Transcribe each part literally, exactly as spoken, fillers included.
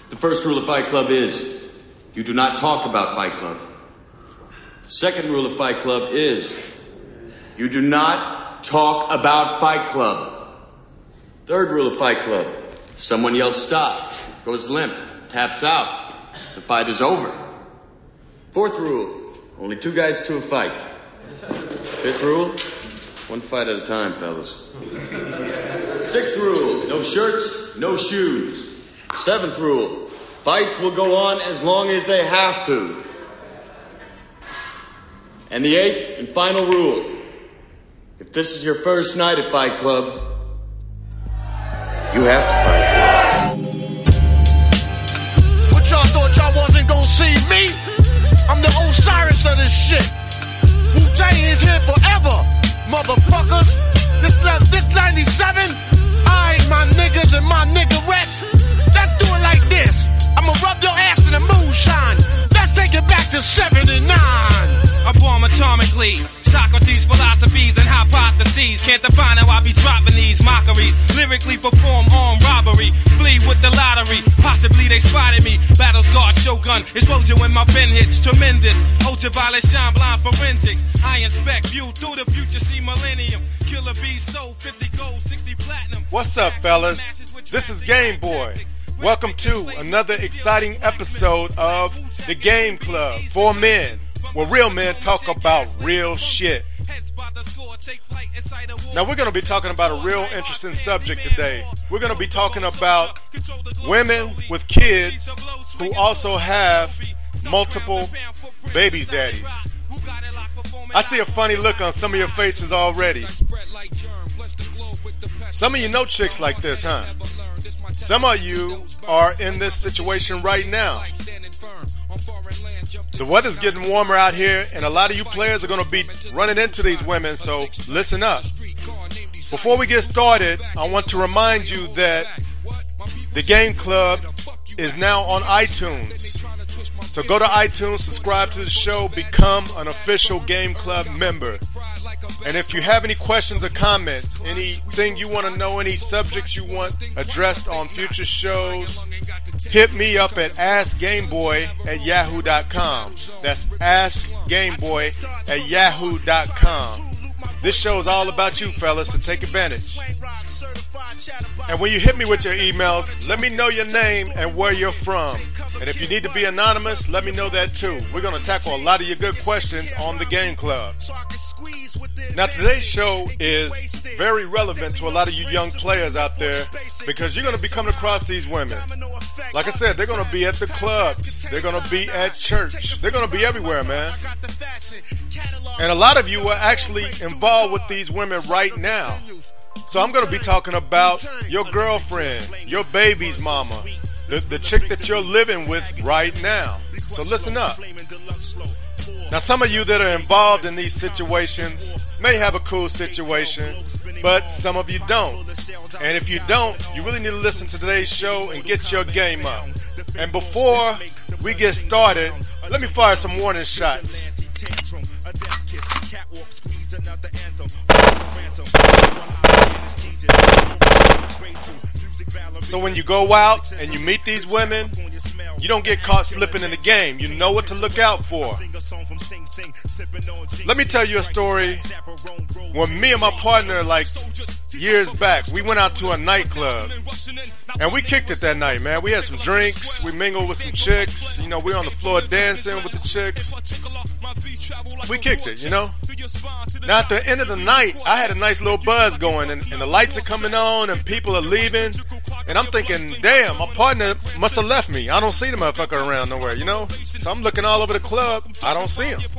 The first rule of Fight Club is you do not talk about Fight Club. The second rule of Fight Club is you do not talk about Fight Club. Third rule of Fight Club, someone yells stop, goes limp, taps out. The fight is over. Fourth rule, only two guys to a fight. Fifth rule, one fight at a time, fellas. Sixth rule, no shirts, no shoes. Seventh rule, fights will go on as long as they have to. And the eighth and final rule, if this is your first night at Fight Club, you have to fight. What y'all thought y'all wasn't gonna see me? I'm the Osiris of this shit. Wu-Tang is here forever, motherfuckers. This this ninety-seven, I ain't my niggas and my niggerettes. Let's do it like this. I'ma rub your ass in the moonshine. Let's take it back to seventy-nine. I bomb atomically. Socrates' philosophies and hypotheses. Can't define how I be dropping these mockeries. Lyrically perform armed robbery. Flee with the lottery. Possibly they spotted me. Battle scarred shogun. Explosion when my pen hits. Tremendous. Ultraviolet shine blind forensics. I inspect view through the future. See millennium. Killer bees sold fifty gold, sixty platinum. What's up, fellas? This is Game Boy. Welcome to another exciting episode of The Game Club for Men, where real men talk about real shit. Now we're going to be talking about a real interesting subject today. We're going to be talking about women with kids who also have multiple baby daddies. I see a funny look on some of your faces already. Some of you know chicks like this, huh? Some of you are in this situation right now. The weather's getting warmer out here, and a lot of you players are going to be running into these women, so listen up. Before we get started, I want to remind you that the Game Club is now on iTunes. So go to iTunes, subscribe to the show, become an official Game Club member. And if you have any questions or comments, anything you want to know, any subjects you want addressed on future shows, hit me up at ask gameboy at yahoo dot com. That's ask gameboy at yahoo dot com. This show is all about you, fellas, so take advantage. And when you hit me with your emails, let me know your name and where you're from. And if you need to be anonymous, let me know that too. We're going to tackle a lot of your good questions on the Game Club. Now, today's show is very relevant to a lot of you young players out there because you're going to be coming across these women. Like I said, they're going to be at the clubs. They're going to be at church. They're going to be everywhere, man. And a lot of you are actually involved with these women right now. So I'm going to be talking about your girlfriend, your baby's mama, the, the chick that you're living with right now. So listen up. Now, some of you that are involved in these situations may have a cool situation, but some of you don't. And if you don't, you really need to listen to today's show and get your game up. And before we get started, let me fire some warning shots. So when you go out and you meet these women, you don't get caught slipping in the game. You know what to look out for. Let me tell you a story. When me and my partner, like years back, we went out to a nightclub and we kicked it that night, man. We had some drinks, we mingled with some chicks. You know, we on the floor dancing with the chicks. We kicked it, you know. Now at the end of the night, I had a nice little buzz going, and, and the lights are coming on and people are leaving. And I'm thinking, damn, my partner must have left me. I don't see the motherfucker around nowhere, you know? So I'm looking all over the club. I don't see him.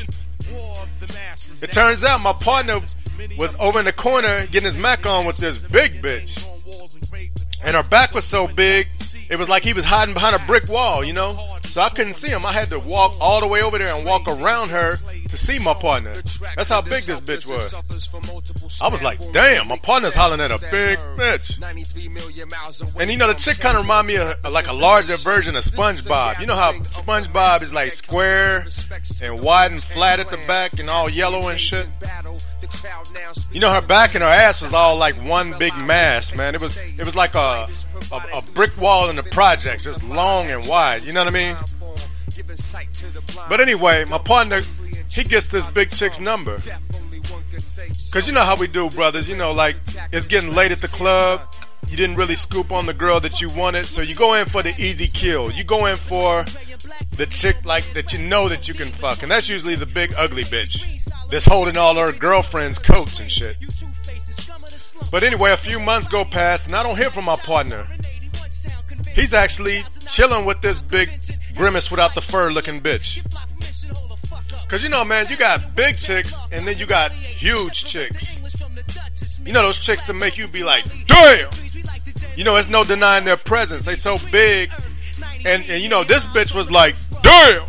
It turns out my partner was over in the corner getting his Mac on with this big bitch. And her back was so big, it was like he was hiding behind a brick wall, you know? So I couldn't see him. I had to walk all the way over there and walk around her to see my partner. That's how big this bitch was. I was like, damn, my partner's hollering at a big bitch. And you know, the chick kind of remind me of like a larger version of SpongeBob. You know how SpongeBob is like square and wide and flat at the back and all yellow and shit? You know, her back and her ass was all like one big mass, man. It was it was like a a, a brick wall in the projects, just long and wide. You know what I mean? But anyway, my partner, he gets this big chick's number. Cause you know how we do, brothers. You know, like it's getting late at the club. You didn't really scoop on the girl that you wanted, so you go in for the easy kill. You go in for the chick like that you know that you can fuck, and that's usually the big ugly bitch that's holding all her girlfriends' coats and shit. But anyway, a few months go past, and I don't hear from my partner. He's actually chilling with this big grimace without the fur looking bitch. Cause you know, man, you got big chicks and then you got huge chicks. You know those chicks that make you be like, damn! You know, it's no denying their presence. They so big. And, and you know, this bitch was like, damn!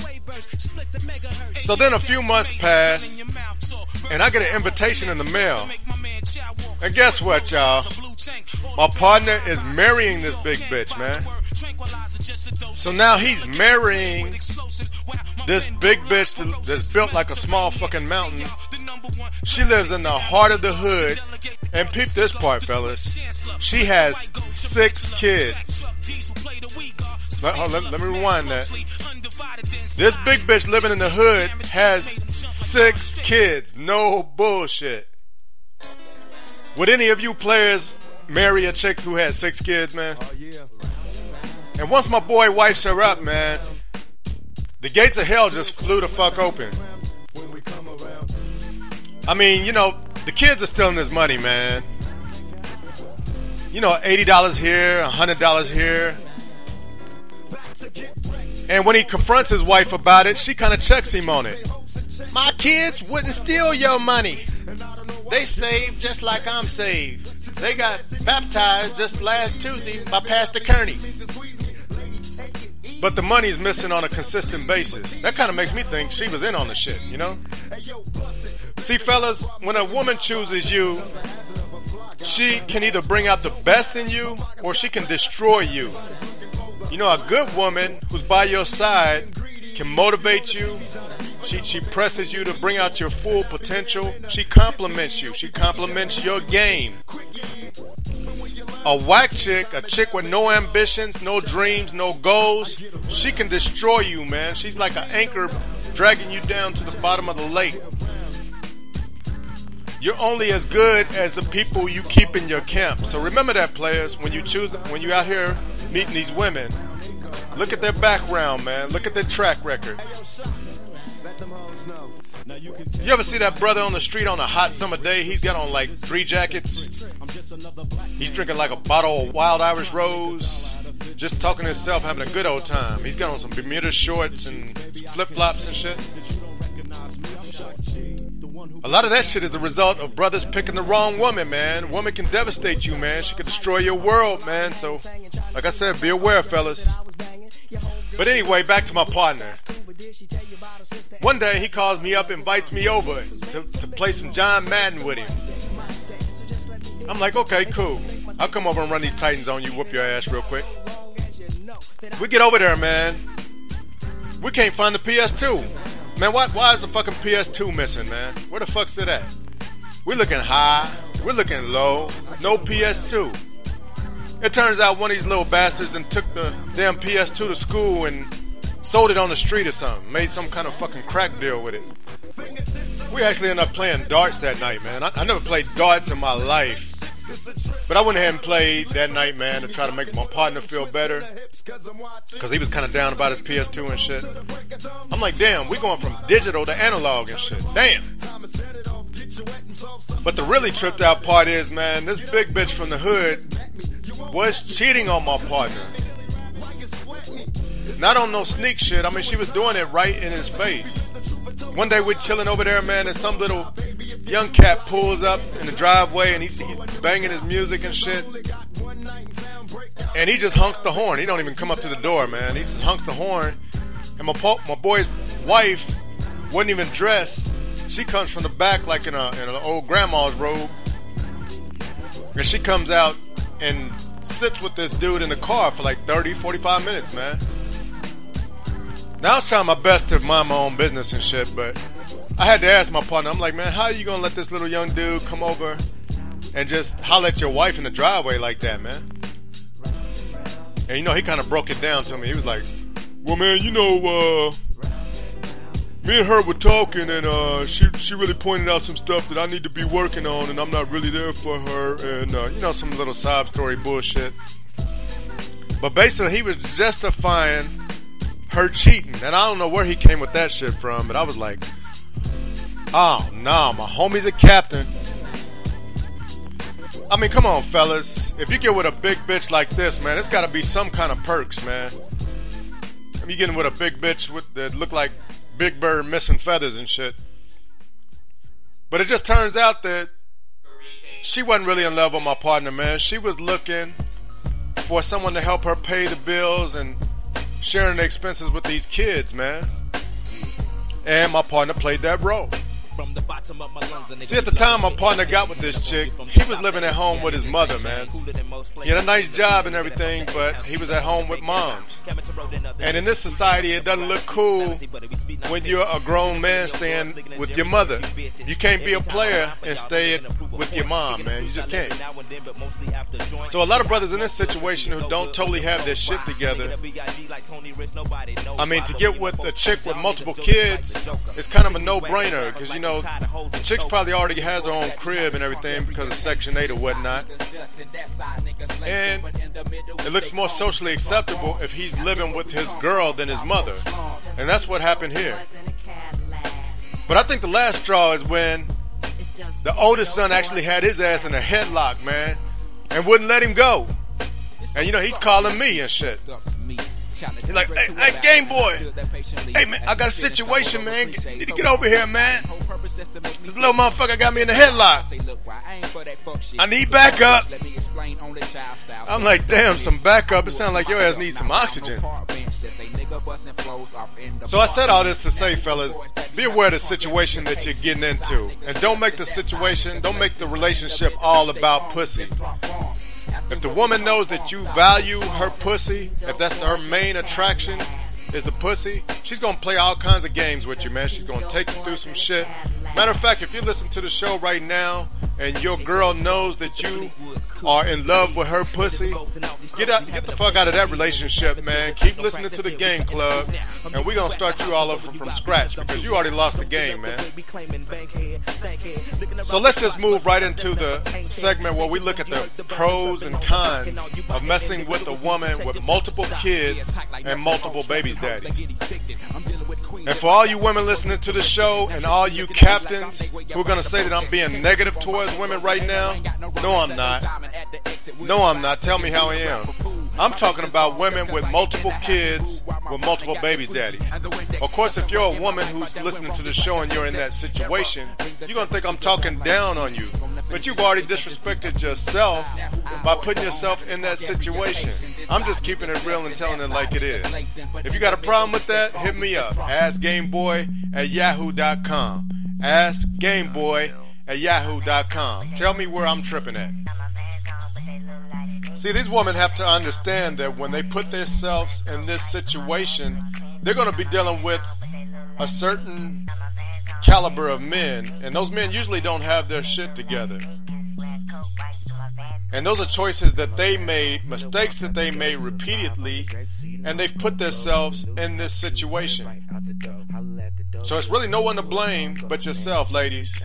So then a few months pass, and I get an invitation in the mail. And guess what, y'all? My partner is marrying this big bitch, man. So now he's marrying this big bitch that's built like a small fucking mountain. She lives in the heart of the hood. And peep this part, fellas. She has six kids. Let, hold, let, let me rewind that. This big bitch living in the hood has six kids. No bullshit. Would any of you players marry a chick who has six kids, man? And once my boy wifes her up, man, the gates of hell just flew the fuck open. I mean, you know, the kids are stealing his money, man. You know, eighty dollars here, one hundred dollars here. And when he confronts his wife about it, she kind of checks him on it. My kids wouldn't steal your money. They saved just like I'm saved. They got baptized just last Tuesday by Pastor Kearney. But the money's missing on a consistent basis. That kind of makes me think she was in on the shit, you know? See, fellas, when a woman chooses you, she can either bring out the best in you or she can destroy you. You know, a good woman who's by your side can motivate you. She, she presses you to bring out your full potential. She compliments you. She compliments your game. A whack chick, a chick with no ambitions, no dreams, no goals, she can destroy you, man. She's like an anchor dragging you down to the bottom of the lake. You're only as good as the people you keep in your camp. So remember that, players, when you choose, when you're out here meeting these women, look at their background, man. Look at their track record. You ever see that brother on the street on a hot summer day? He's got on like three jackets. He's drinking like a bottle of Wild Irish Rose, just talking to himself, having a good old time. He's got on some Bermuda shorts and flip-flops and shit. A lot of that shit is the result of brothers picking the wrong woman, man. Woman can devastate you, man. She can destroy your world, man. So, like I said, be aware, fellas. But anyway, back to my partner. One day he calls me up, invites me over to, to play some John Madden with him. I'm like, okay, cool. I'll come over and run these Titans on you, whoop your ass real quick. We get over there, man. We can't find the P S two. Man, why, why is the fucking P S two missing, man? Where the fuck's it at? We're looking high. We're looking low. No P S two. It turns out one of these little bastards then took the damn P S two to school and sold it on the street or something. Made some kind of fucking crack deal with it. We actually ended up playing darts that night, man. I, I never played darts in my life. But I went ahead and played that night, man, to try to make my partner feel better. Because he was kind of down about his P S two and shit. I'm like, damn, we going from digital to analog and shit. Damn. But the really tripped out part is, man, this big bitch from the hood was cheating on my partner. Not on no sneak shit. I mean, she was doing it right in his face. One day we're chilling over there, man, and some little young cat pulls up in the driveway and he's, he's banging his music and shit. And he just honks the horn. He don't even come up to the door, man. He just honks the horn. And my po- my boy's wife wasn't even dressed. She comes from the back like in, a, in an old grandma's robe. And she comes out and sits with this dude in the car for like thirty, forty-five minutes, man. Now I was trying my best to mind my own business and shit, but I had to ask my partner, I'm like, man, how are you going to let this little young dude come over and just holler at your wife in the driveway like that, man? And you know, he kind of broke it down to me. He was like, well, man, you know, uh, me and her were talking, and uh, she she really pointed out some stuff that I need to be working on, and I'm not really there for her, and, uh, you know, some little sob story bullshit. But basically, he was justifying her cheating, and I don't know where he came with that shit from, but I was like, oh, no, my homie's a captain. I mean, come on, fellas. If you get with a big bitch like this, man, it's got to be some kind of perks, man. I mean, you getting with a big bitch with, that look like Big Bird missing feathers and shit. But it just turns out that she wasn't really in love with my partner, man. She was looking for someone to help her pay the bills and sharing the expenses with these kids, man. And my partner played that role. See, at the time my partner got with this chick, he was living at home with his mother, man. He had a nice job and everything, but he was at home with moms. And in this society, it doesn't look cool when you're a grown man staying with your mother. You can't be a player and stay with your mom, man. You just can't. So a lot of brothers in this situation who don't totally have their shit together, I mean, to get with a chick with multiple kids, it's kind of a no-brainer, because, you know, the chick's probably already has her own crib and everything because of Section eight or whatnot. And it looks more socially acceptable if he's living with his girl than his mother. And that's what happened here. But I think the last straw is when the oldest son actually had his ass in a headlock, man, and wouldn't let him go. And, you know, he's calling me and shit. He's like, hey, hey, Game Boy. Hey, man, I got a situation, man. Get, need to get over here, man. This little motherfucker got me in the headlock. I need backup. I'm like, damn, some backup. It sounds like your ass needs some oxygen. So I said all this to say, fellas, be aware of the situation that you're getting into. And don't make the situation, don't make the relationship all about pussy. If the woman knows that you value her pussy, if that's her main attraction is the pussy, she's going to play all kinds of games with you, man. She's going to take you through some shit. Matter of fact, if you listen to the show right now and your girl knows that you are in love with her pussy, get out, get the fuck out of that relationship, man. Keep listening to the Game Club, and we're going to start you all over from, from scratch because you already lost the game, man. So let's just move right into the segment where we look at the pros and cons of messing with a woman with multiple kids and multiple babies daddies. And for all you women listening to the show and all you captains who are going to say that I'm being negative towards women right now, no, I'm not. No, I'm not. Tell me how I am. I'm talking about women with multiple kids with multiple baby daddies. Of course, if you're a woman who's listening to the show and you're in that situation, you're going to think I'm talking down on you. But you've already disrespected yourself by putting yourself in that situation. I'm just keeping it real and telling it like it is. If you got a problem with that, hit me up. ask gameboy at yahoo dot com. ask gameboy at yahoo dot com. Tell me where I'm tripping at. See, these women have to understand that when they put themselves in this situation, they're going to be dealing with a certain caliber of men, and those men usually don't have their shit together. And those are choices that they made, mistakes that they made repeatedly, and they've put themselves in this situation. So it's really no one to blame but yourself, ladies.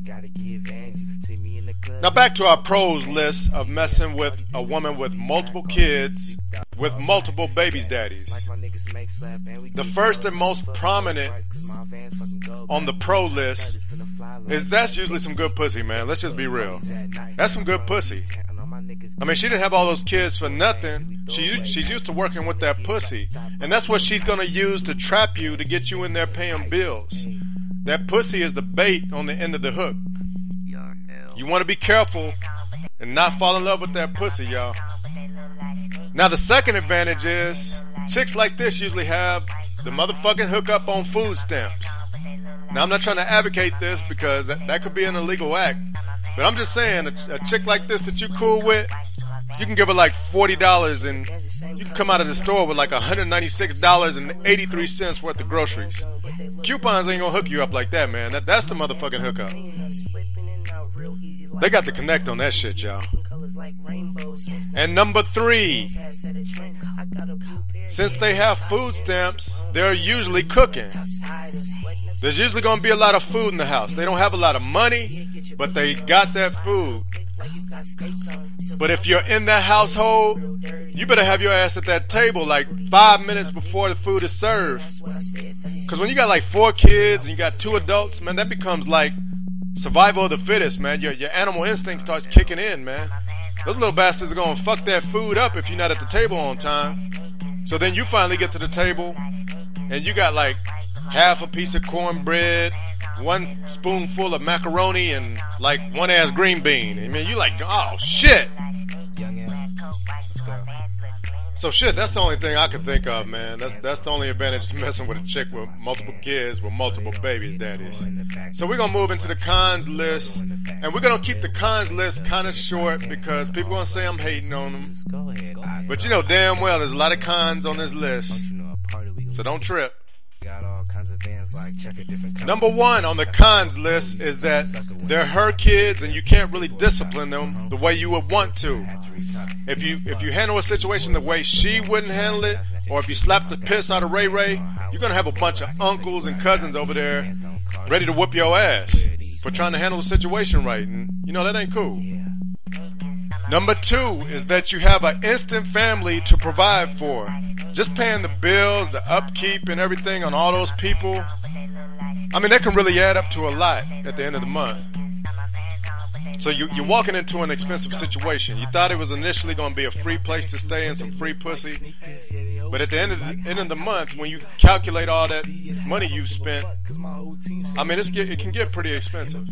Now back to our pros list of messing with a woman with multiple kids, with multiple babies daddies. The first and most prominent on the pro list is that's usually some good pussy, man. Let's just be real. That's some good pussy. I mean, she didn't have all those kids for nothing. She She's used to working with that pussy. And that's what she's going to use to trap you to get you in there paying bills. That pussy is the bait on the end of the hook. You want to be careful and not fall in love with that pussy, y'all. Now, the second advantage is chicks like this usually have the motherfucking hookup on food stamps. Now, I'm not trying to advocate this because that, that could be an illegal act. But I'm just saying, a, a chick like this that you cool with, you can give her like forty dollars and you can come out of the store with like one hundred ninety-six dollars and eighty-three cents worth of groceries. Coupons ain't gonna hook you up like that, man. That, that's the motherfucking hookup. They got the connect on that shit, y'all. And number three, since they have food stamps, they're usually cooking. There's usually going to be a lot of food in the house. They don't have a lot of money, but they got that food. But if you're in that household, you better have your ass at that table like five minutes before the food is served. Because when you got like four kids and you got two adults, man, that becomes like survival of the fittest, man. Your, your animal instinct starts kicking in, man. Those little bastards are going to fuck that food up if you're not at the table on time. So then you finally get to the table and you got like half a piece of cornbread, one spoonful of macaroni, and like one ass green bean. I mean, you like, oh shit. So shit, that's the only thing I can think of, man. That's that's the only advantage of messing with a chick with multiple kids, with multiple babies, daddies. So we're gonna move into the cons list, and we're gonna keep the cons list kind of short because people gonna say I'm hating on them. But you know damn well there's a lot of cons on this list, so don't trip. Number one on the cons list is that they're her kids and you can't really discipline them the way you would want to. If you if you handle a situation the way she wouldn't handle it, or if you slap the piss out of Ray Ray, you're gonna have a bunch of uncles and cousins over there ready to whoop your ass for trying to handle the situation right, and you know that ain't cool. Number two is that you have an instant family to provide for. Just paying the bills, the upkeep, and everything on all those people, I mean, that can really add up to a lot at the end of the month. So you, you're walking into an expensive situation. You thought it was initially going to be a free place to stay and some free pussy. But at the end of the, end of the month, when you calculate all that money you've spent, I mean, it's get, it can get pretty expensive.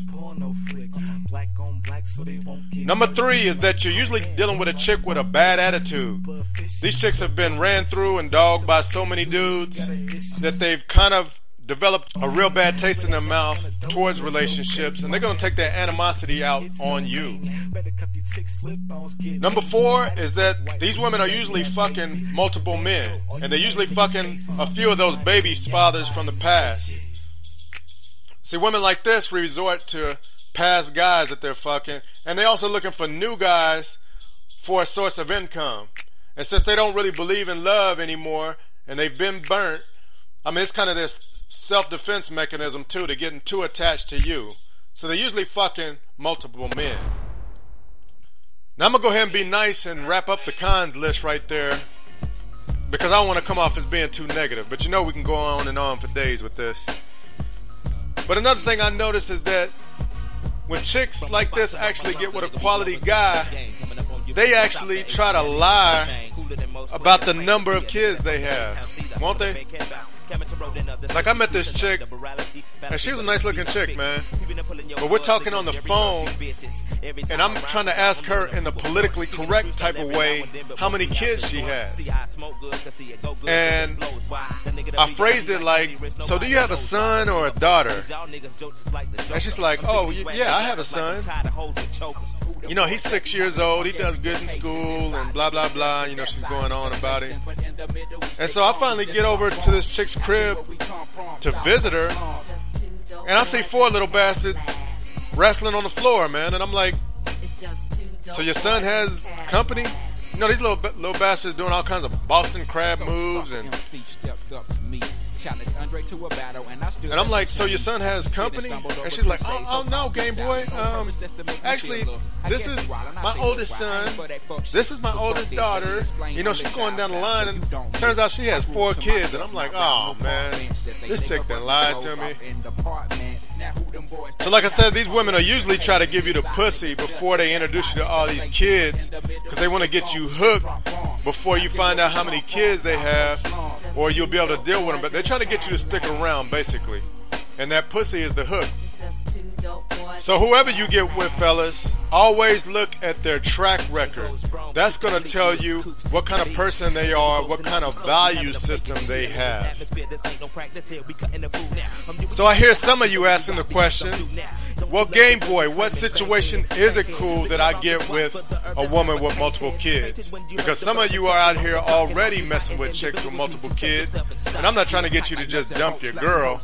Number three is that you're usually dealing with a chick with a bad attitude. These chicks have been ran through and dogged by so many dudes that they've kind of developed a real bad taste in their mouth towards relationships, and they're going to take that animosity out on you. Number four is that these women are usually fucking multiple men, and they're usually fucking a few of those baby fathers from the past. See, women like this resort to past guys that they're fucking, and they're also looking for new guys for a source of income. And since they don't really believe in love anymore, and they've been burnt, I mean, it's kind of this self-defense mechanism too, to getting too attached to you. So they're usually fucking multiple men. Now I'm gonna go ahead and be nice and wrap up the cons list right there, because I don't want to come off as being too negative. But you know we can go on and on for days with this. But another thing I notice is that when chicks like this actually get with a quality guy, they actually try to lie about the number of kids they have, won't they? Like, I met this chick, and she was a nice looking chick, man. But we're talking on the phone, and I'm trying to ask her in a politically correct type of way how many kids she has. And I phrased it like, so do you have a son or a daughter? And she's like, oh, yeah, I have a son. You know, he's six years old, he does good in school, and blah, blah, blah. You know, she's going on about it. And so I finally get over to this chick's crib to visit her, and I see four little bastards wrestling on the floor, man. And I'm like, so your son has company? You know, these little little bastards doing all kinds of Boston crab moves, and and I'm like, so your son has company? And she's like, oh, oh no, Game Boy. Um, actually, this is my oldest son. This is my oldest daughter. You know, she's going down the line, and turns out she has four kids. And I'm like, oh man, this chick done lied to me. So like I said, these women are usually try to give you the pussy before they introduce you to all these kids, because they want to get you hooked before you find out how many kids they have, or you'll be able to deal with them. But they're trying to get you to stick around, basically. And that pussy is the hook. So whoever you get with, fellas, always look at their track record. That's going to tell you what kind of person they are, what kind of value system they have. So I hear some of you asking the question, well, Game Boy, what situation is it cool that I get with a woman with multiple kids? Because some of you are out here already messing with chicks with multiple kids, and I'm not trying to get you to just dump your girl.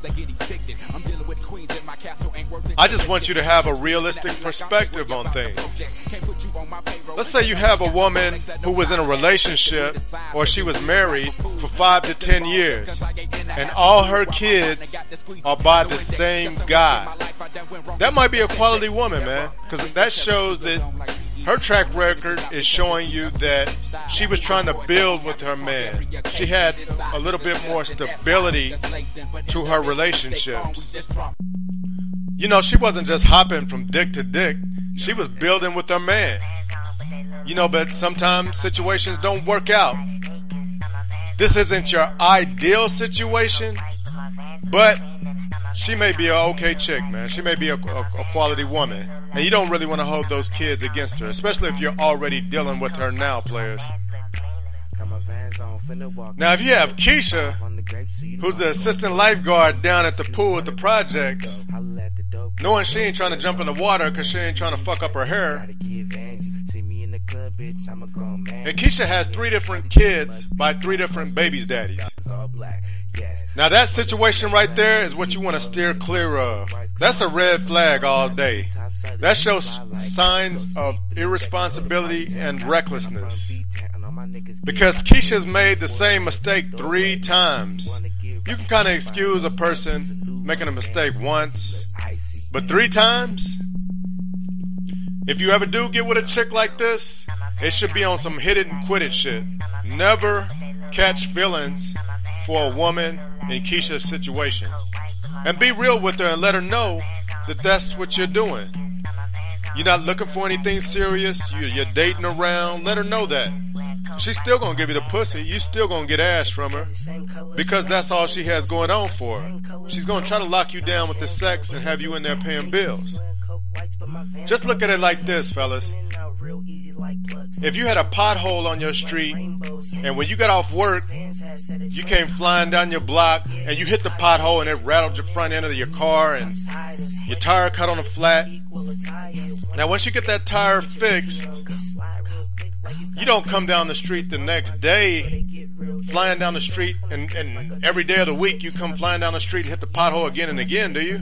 I just want you to have a realistic perspective on things. Let's say you have a woman who was in a relationship or she was married for five to ten years and all her kids are by the same guy. That might be a quality woman, man, because that shows that her track record is showing you that she was trying to build with her man. She had a little bit more stability to her relationships. You know, she wasn't just hopping from dick to dick. She was building with her man. You know, but sometimes situations don't work out. This isn't your ideal situation, but she may be an okay chick, man. She may be a, a, a quality woman. And you don't really want to hold those kids against her, especially if you're already dealing with her now, players. Now, if you have Keisha, who's the assistant lifeguard down at the pool at the projects, knowing she ain't trying to jump in the water because she ain't trying to fuck up her hair. And Keisha has three different kids by three different baby's daddies. Now that situation right there is what you want to steer clear of. That's a red flag all day. That shows signs of irresponsibility and recklessness. Because Keisha's made the same mistake three times. You can kind of excuse a person making a mistake once, but three times? If you ever do get with a chick like this, it should be on some hit it and quit it shit. Never catch feelings for a woman in Keisha's situation. And be real with her and let her know that that's what you're doing. You're not looking for anything serious. You're, you're dating around. Let her know that. She's still going to give you the pussy. You still going to get ass from her because that's all she has going on for her. She's going to try to lock you down with the sex and have you in there paying bills. Just look at it like this, fellas. If you had a pothole on your street and when you got off work, you came flying down your block and you hit the pothole and it rattled your front end of your car and your tire cut on the flat. Now, once you get that tire fixed, you don't come down the street the next day flying down the street and, and every day of the week you come flying down the street and hit the pothole again and again, do you?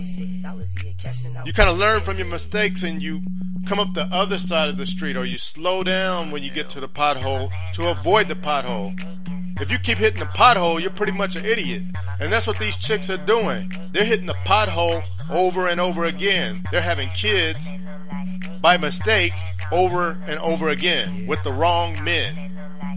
You kind of learn from your mistakes and you come up the other side of the street, or you slow down when you get to the pothole to avoid the pothole. If you keep hitting the pothole, you're pretty much an idiot. And that's what these chicks are doing. They're hitting the pothole over and over again. They're having kids by mistake over and over again with the wrong men.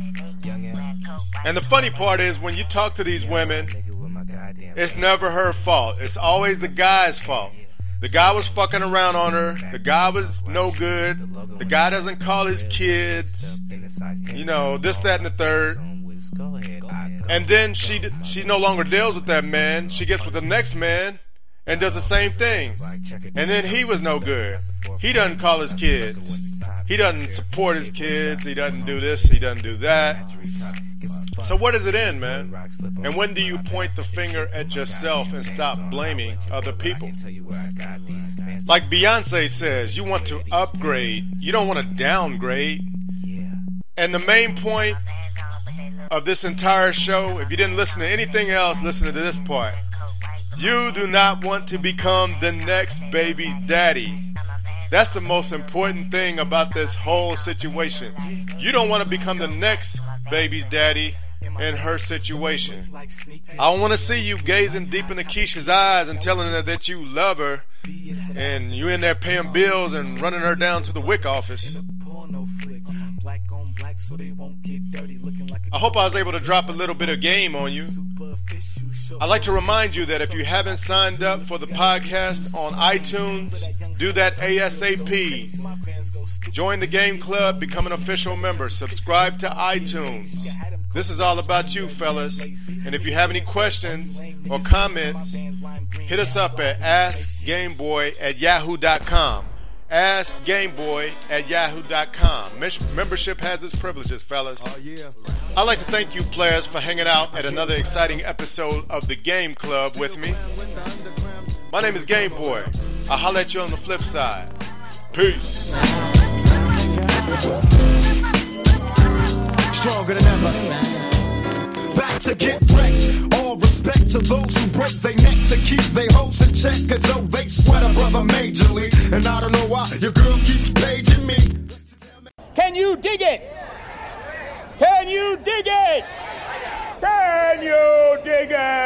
And the funny part is when you talk to these women, it's never her fault. It's always the guy's fault. The guy was fucking around on her. The guy was no good. The guy doesn't call his kids. You know, this, that, and the third. And then she she no longer deals with that man. She gets with the next man and does the same thing. And then he was no good. He doesn't call his kids. He doesn't support his kids. He doesn't do this. He doesn't do that. So where does it end, man? And when do you point the finger at yourself and stop blaming other people? Like Beyonce says, you want to upgrade. You don't want to downgrade. And the main point of this entire show, if you didn't listen to anything else, listen to this part. You do not want to become the next baby's daddy. That's the most important thing about this whole situation. You don't want to become the next baby's daddy in her situation. I don't want to see you gazing deep into Keisha's eyes and telling her that you love her and you in there paying bills and running her down to the W I C office. I hope I was able to drop a little bit of game on you. I'd like to remind you that if you haven't signed up for the podcast on iTunes, do that ASAP. Join the Game Club, become an official member, subscribe to iTunes. This is all about you, fellas. And if you have any questions or comments, hit us up at ask gameboy at yahoo dot com. ask gameboy at yahoo dot com. Membership has its privileges, fellas. Oh, yeah. I'd like to thank you players for hanging out at another exciting episode of the Game Club with me. My name is Game Boy. I'll holler at you on the flip side. Peace. Stronger than ever. Back to get wrecked. All respect to those who break their neck to keep their hopes in check. Cause though they sweat a brother majorly. And I don't know why your girl keeps paging me. Can you dig it? Can you dig it? Can you dig it?